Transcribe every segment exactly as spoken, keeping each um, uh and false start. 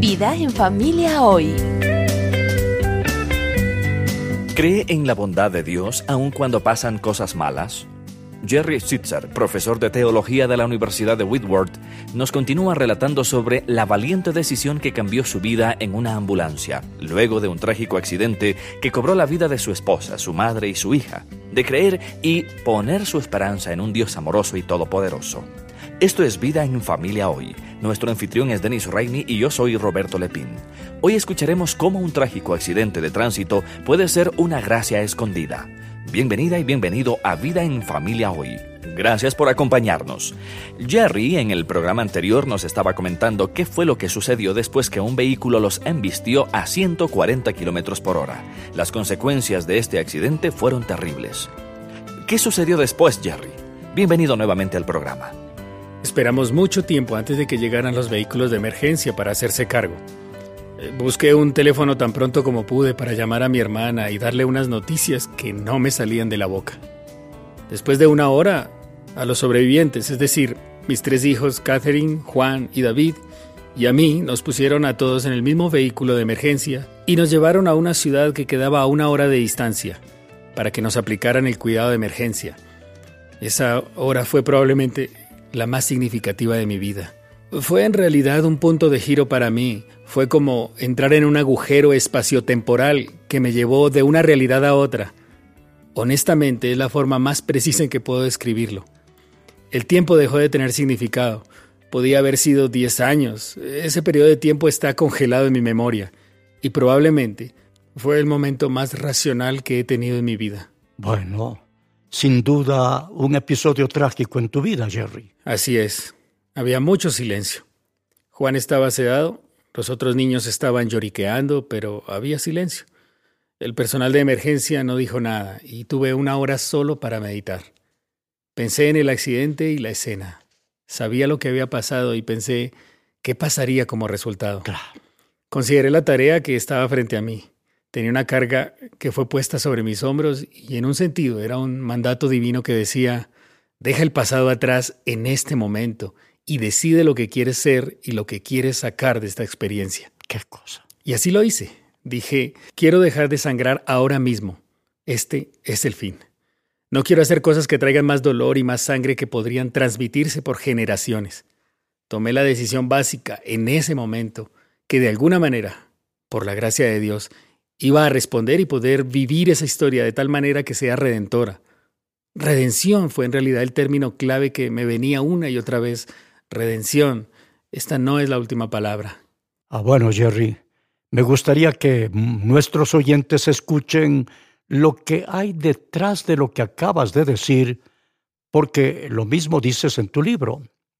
Vida en familia hoy. ¿Cree en la bondad de Dios aun cuando pasan cosas malas? Jerry Sittser, profesor de teología de la Universidad de Whitworth, nos continúa relatando sobre la valiente decisión que cambió su vida en una ambulancia, luego de un trágico accidente que cobró la vida de su esposa, su madre y su hija, de creer y poner su esperanza en un Dios amoroso y todopoderoso. Esto es Vida en Familia Hoy. Nuestro anfitrión es Dennis Rainey y yo soy Roberto Lepín. Hoy escucharemos cómo un trágico accidente de tránsito puede ser una gracia escondida. Bienvenida y bienvenido a Vida en Familia Hoy. Gracias por acompañarnos. Jerry, en el programa anterior, nos estaba comentando qué fue lo que sucedió después que un vehículo los embistió a ciento cuarenta kilómetros por hora. Las consecuencias de este accidente fueron terribles. ¿Qué sucedió después, Jerry? Bienvenido nuevamente al programa. Esperamos mucho tiempo antes de que llegaran los vehículos de emergencia para hacerse cargo. Busqué un teléfono tan pronto como pude para llamar a mi hermana y darle unas noticias que no me salían de la boca. Después de una hora, a los sobrevivientes, es decir, mis tres hijos, Catherine, Juan y David, y a mí, nos pusieron a todos en el mismo vehículo de emergencia y nos llevaron a una ciudad que quedaba a una hora de distancia para que nos aplicaran el cuidado de emergencia. Esa hora fue probablemente la más significativa de mi vida. Fue en realidad un punto de giro para mí. Fue como entrar en un agujero espaciotemporal que me llevó de una realidad a otra. Honestamente, es la forma más precisa en que puedo describirlo. El tiempo dejó de tener significado. Podía haber sido diez años. Ese periodo de tiempo está congelado en mi memoria. Y probablemente fue el momento más racional que he tenido en mi vida. Bueno, sin duda un episodio trágico en tu vida, Jerry. Así es. Había mucho silencio. Juan estaba sedado, los otros niños estaban lloriqueando, pero había silencio. El personal de emergencia no dijo nada y tuve una hora solo para meditar. Pensé en el accidente y la escena. Sabía lo que había pasado y pensé qué pasaría como resultado. Claro. Consideré la tarea que estaba frente a mí. Tenía una carga que fue puesta sobre mis hombros y en un sentido era un mandato divino que decía: deja el pasado atrás en este momento y decide lo que quieres ser y lo que quieres sacar de esta experiencia. ¿Qué cosa? Y así lo hice. Dije, quiero dejar de sangrar ahora mismo. Este es el fin. No quiero hacer cosas que traigan más dolor y más sangre que podrían transmitirse por generaciones. Tomé la decisión básica en ese momento que de alguna manera, por la gracia de Dios, iba a responder y poder vivir esa historia de tal manera que sea redentora. Redención fue en realidad el término clave que me venía una y otra vez. Redención. Esta no es la última palabra. Ah, bueno, Jerry, me gustaría que nuestros oyentes escuchen lo que hay detrás de lo que acabas de decir, porque lo mismo dices en tu libro.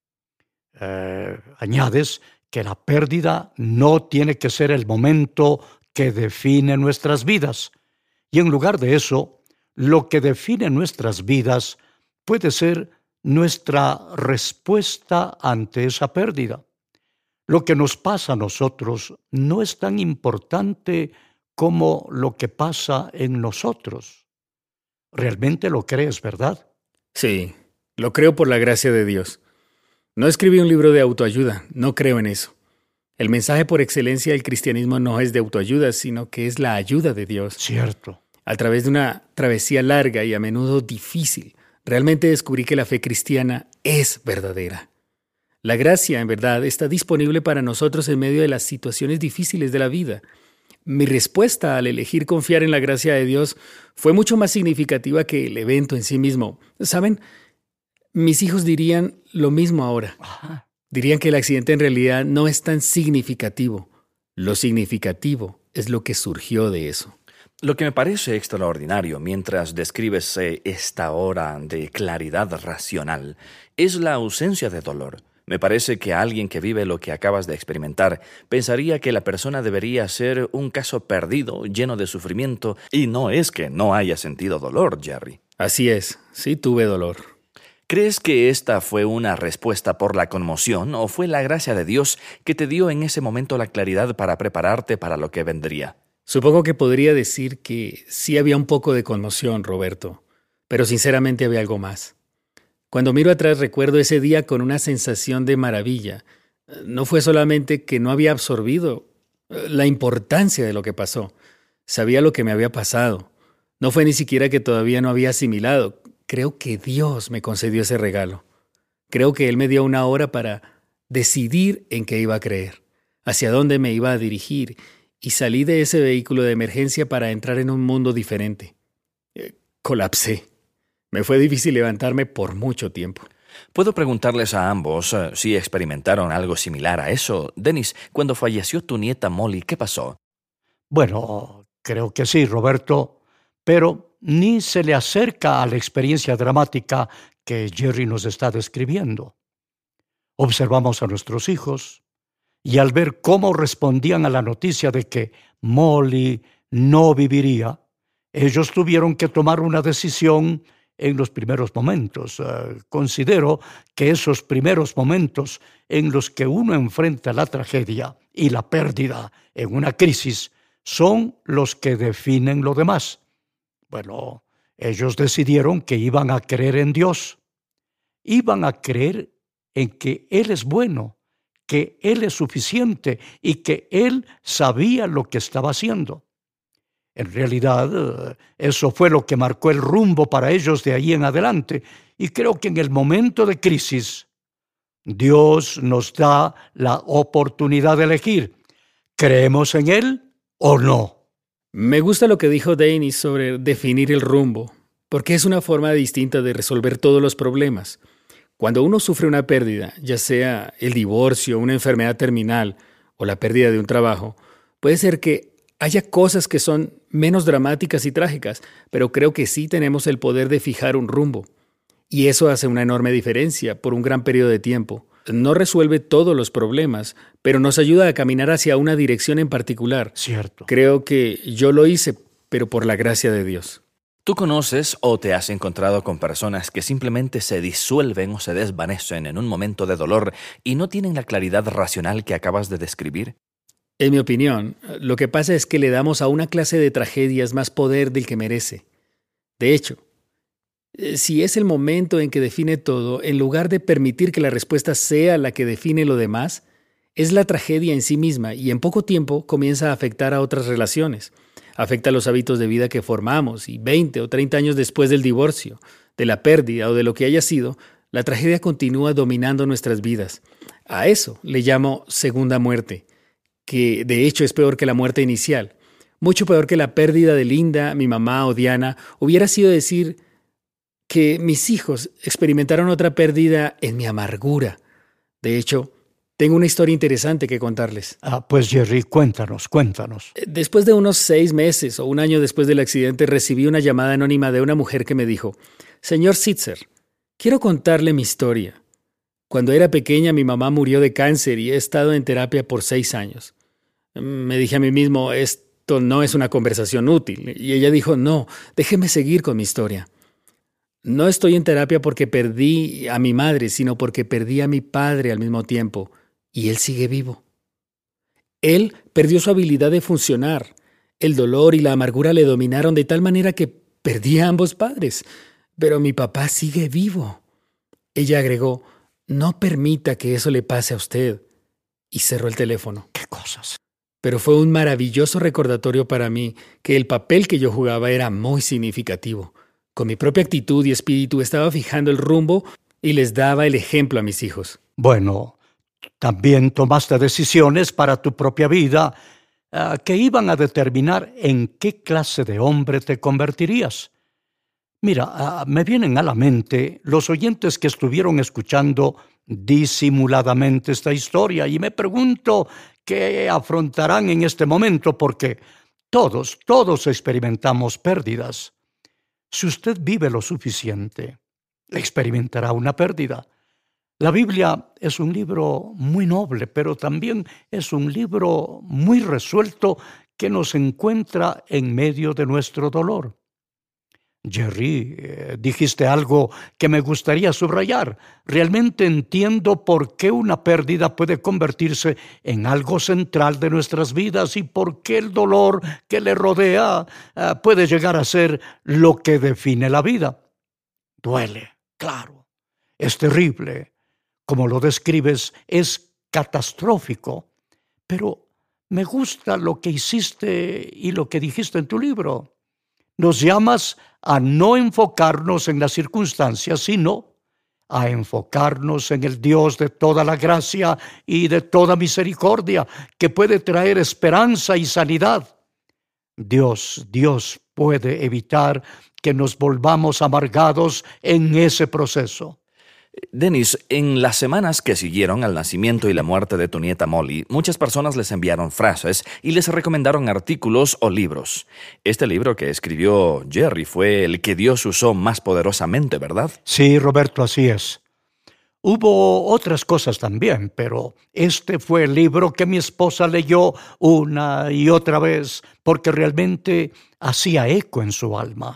Eh, añades que la pérdida no tiene que ser el momento que define nuestras vidas, y en lugar de eso, lo que define nuestras vidas puede ser nuestra respuesta ante esa pérdida. Lo que nos pasa a nosotros no es tan importante como lo que pasa en nosotros. ¿Realmente lo crees, verdad? Sí, lo creo por la gracia de Dios. No escribí un libro de autoayuda, no creo en eso. El mensaje por excelencia del cristianismo no es de autoayuda, sino que es la ayuda de Dios. Cierto. A través de una travesía larga y a menudo difícil, realmente descubrí que la fe cristiana es verdadera. La gracia, en verdad, está disponible para nosotros en medio de las situaciones difíciles de la vida. Mi respuesta al elegir confiar en la gracia de Dios fue mucho más significativa que el evento en sí mismo. ¿Saben? Mis hijos dirían lo mismo ahora. Ajá. Dirían que el accidente en realidad no es tan significativo. Lo significativo es lo que surgió de eso. Lo que me parece extraordinario mientras describes eh, esta hora de claridad racional es la ausencia de dolor. Me parece que alguien que vive lo que acabas de experimentar pensaría que la persona debería ser un caso perdido, lleno de sufrimiento, y no es que no haya sentido dolor, Jerry. Así es, sí tuve dolor. ¿Crees que esta fue una respuesta por la conmoción o fue la gracia de Dios que te dio en ese momento la claridad para prepararte para lo que vendría? Supongo que podría decir que sí había un poco de conmoción, Roberto, pero sinceramente había algo más. Cuando miro atrás recuerdo ese día con una sensación de maravilla, No fue solamente que no había absorbido la importancia de lo que pasó. Sabía lo que me había pasado. No fue ni siquiera que todavía no había asimilado. Creo que Dios me concedió ese regalo. Creo que Él me dio una hora para decidir en qué iba a creer, hacia dónde me iba a dirigir, y salí de ese vehículo de emergencia para entrar en un mundo diferente. Eh, colapsé. Me fue difícil levantarme por mucho tiempo. Puedo preguntarles a ambos uh, si experimentaron algo similar a eso. Dennis, cuando falleció tu nieta Molly, ¿qué pasó? Bueno, creo que sí, Roberto, pero ni se le acerca a la experiencia dramática que Jerry nos está describiendo. Observamos a nuestros hijos y al ver cómo respondían a la noticia de que Molly no viviría, ellos tuvieron que tomar una decisión en los primeros momentos. Uh, considero que esos primeros momentos en los que uno enfrenta la tragedia y la pérdida en una crisis son los que definen lo demás. Bueno, ellos decidieron que iban a creer en Dios. Iban a creer en que Él es bueno, que Él es suficiente y que Él sabía lo que estaba haciendo. En realidad, eso fue lo que marcó el rumbo para ellos de ahí en adelante. Y creo que en el momento de crisis, Dios nos da la oportunidad de elegir. ¿Creemos en Él o no? Me gusta lo que dijo Dennis sobre definir el rumbo, porque es una forma distinta de resolver todos los problemas. Cuando uno sufre una pérdida, ya sea el divorcio, una enfermedad terminal o la pérdida de un trabajo, puede ser que haya cosas que son menos dramáticas y trágicas, pero creo que sí tenemos el poder de fijar un rumbo. Y eso hace una enorme diferencia por un gran periodo de tiempo. No resuelve todos los problemas, pero nos ayuda a caminar hacia una dirección en particular. Cierto. Creo que yo lo hice, pero por la gracia de Dios. ¿Tú conoces o te has encontrado con personas que simplemente se disuelven o se desvanecen en un momento de dolor y no tienen la claridad racional que acabas de describir? En mi opinión, lo que pasa es que le damos a una clase de tragedias más poder del que merece. De hecho, si es el momento en que define todo, en lugar de permitir que la respuesta sea la que define lo demás, es la tragedia en sí misma y en poco tiempo comienza a afectar a otras relaciones. Afecta los hábitos de vida que formamos y veinte o treinta años después del divorcio, de la pérdida o de lo que haya sido, la tragedia continúa dominando nuestras vidas. A eso le llamo segunda muerte, que de hecho es peor que la muerte inicial. Mucho peor que la pérdida de Linda, mi mamá o Diana, hubiera sido decir que mis hijos experimentaron otra pérdida en mi amargura. De hecho, tengo una historia interesante que contarles. Ah, pues Jerry, cuéntanos, cuéntanos. Después de unos seis meses o un año después del accidente, recibí una llamada anónima de una mujer que me dijo: «Señor Sitzer, quiero contarle mi historia. Cuando era pequeña, mi mamá murió de cáncer y he estado en terapia por seis años». Me dije a mí mismo, esto no es una conversación útil. Y ella dijo, no, déjeme seguir con mi historia. No estoy en terapia porque perdí a mi madre, sino porque perdí a mi padre al mismo tiempo. Y él sigue vivo. Él perdió su habilidad de funcionar. El dolor y la amargura le dominaron de tal manera que perdí a ambos padres. Pero mi papá sigue vivo. Ella agregó, no permita que eso le pase a usted. Y cerró el teléfono. ¿Qué cosas? Pero fue un maravilloso recordatorio para mí que el papel que yo jugaba era muy significativo. Con mi propia actitud y espíritu estaba fijando el rumbo y les daba el ejemplo a mis hijos. Bueno, también tomaste decisiones para tu propia vida uh, que iban a determinar en qué clase de hombre te convertirías. Mira, uh, me vienen a la mente los oyentes que estuvieron escuchando disimuladamente esta historia y me pregunto qué afrontarán en este momento porque todos, todos experimentamos pérdidas. Si usted vive lo suficiente, experimentará una pérdida. La Biblia es un libro muy noble, pero también es un libro muy resuelto que nos encuentra en medio de nuestro dolor. Jerry, eh, dijiste algo que me gustaría subrayar. Realmente entiendo por qué una pérdida puede convertirse en algo central de nuestras vidas y por qué el dolor que le rodea eh, puede llegar a ser lo que define la vida. Duele, claro, es terrible. Como lo describes, es catastrófico. Pero me gusta lo que hiciste y lo que dijiste en tu libro. Nos llamas a no enfocarnos en las circunstancias, sino a enfocarnos en el Dios de toda la gracia y de toda misericordia, que puede traer esperanza y sanidad. Dios, Dios puede evitar que nos volvamos amargados en ese proceso. Dennis, en las semanas que siguieron al nacimiento y la muerte de tu nieta Molly, muchas personas les enviaron frases y les recomendaron artículos o libros. Este libro que escribió Jerry fue el que Dios usó más poderosamente, ¿verdad? Sí, Roberto, así es. Hubo otras cosas también, pero este fue el libro que mi esposa leyó una y otra vez porque realmente hacía eco en su alma.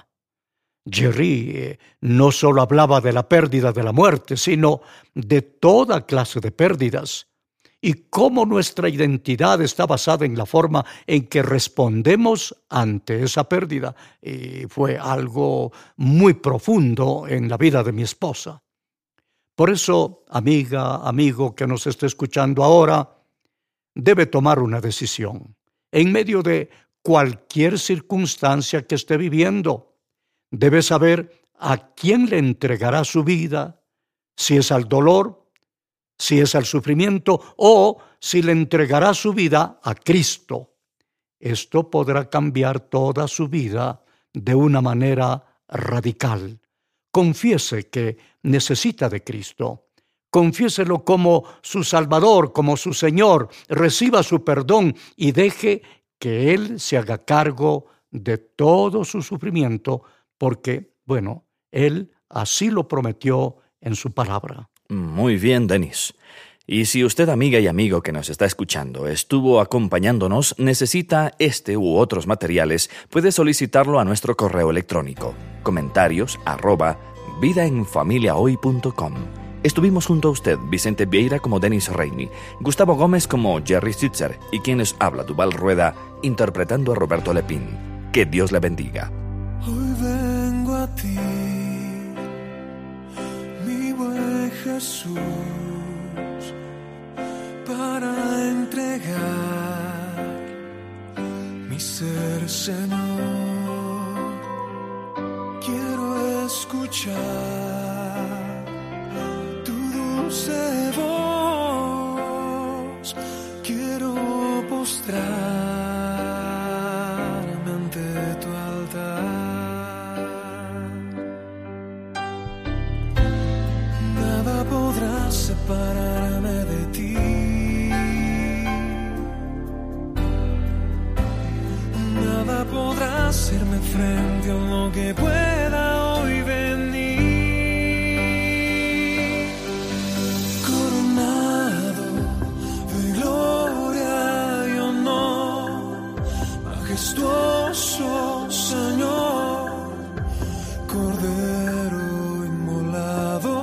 Jerry eh, no solo hablaba de la pérdida de la muerte, sino de toda clase de pérdidas, y cómo nuestra identidad está basada en la forma en que respondemos ante esa pérdida. Y fue algo muy profundo en la vida de mi esposa. Por eso, amiga, amigo que nos esté escuchando ahora, debe tomar una decisión en medio de cualquier circunstancia que esté viviendo. Debe saber a quién le entregará su vida, si es al dolor, si es al sufrimiento o si le entregará su vida a Cristo. Esto podrá cambiar toda su vida de una manera radical. Confiese que necesita de Cristo. Confiéselo como su Salvador, como su Señor. Reciba su perdón y deje que Él se haga cargo de todo su sufrimiento, porque, bueno, Él así lo prometió en su palabra. Muy bien, Dennis. Y si usted, amiga y amigo que nos está escuchando, estuvo acompañándonos, necesita este u otros materiales, puede solicitarlo a nuestro correo electrónico, comentarios arroba vidaenfamiliahoy punto com. Estuvimos junto a usted, Vicente Vieira como Dennis Rainey, Gustavo Gómez como Jerry Sitzer y quien les habla, Duval Rueda, interpretando a Roberto Lepín. Que Dios le bendiga. Hoy vengo a ti, mi buen Jesús, para entregar mi ser, Señor. Quiero escuchar tu dulce voz, quiero postrarme ante tu altar. Nada podrá separarme de ti. Nada podrá hacerme frente a lo que pueda hoy venir. Coronado de gloria y honor, majestuoso Señor, Cordero inmolado.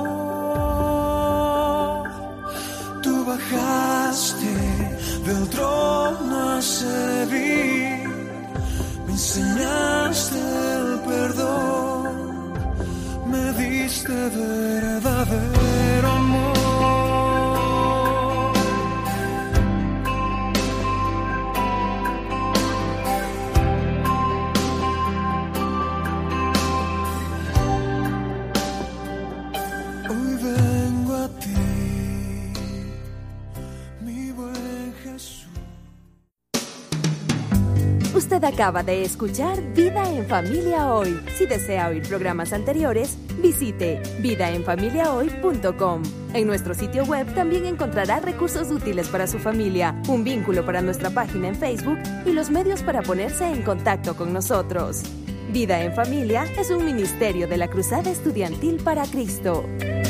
Tú bajaste del trono a servir, me enseñaste el perdón, me diste verdadero amor. Hoy vengo a ti, mi buen Jesús. Usted acaba de escuchar Vida en Familia Hoy. Si desea oír programas anteriores, visite vida en familia hoy punto com. En nuestro sitio web también encontrará recursos útiles para su familia, un vínculo para nuestra página en Facebook y los medios para ponerse en contacto con nosotros. Vida en Familia es un ministerio de la Cruzada Estudiantil para Cristo.